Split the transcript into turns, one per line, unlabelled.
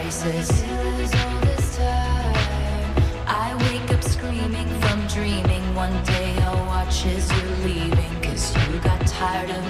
places. I wake up screaming from dreaming. One day I'll watch as you're leaving, 'cause you got tired of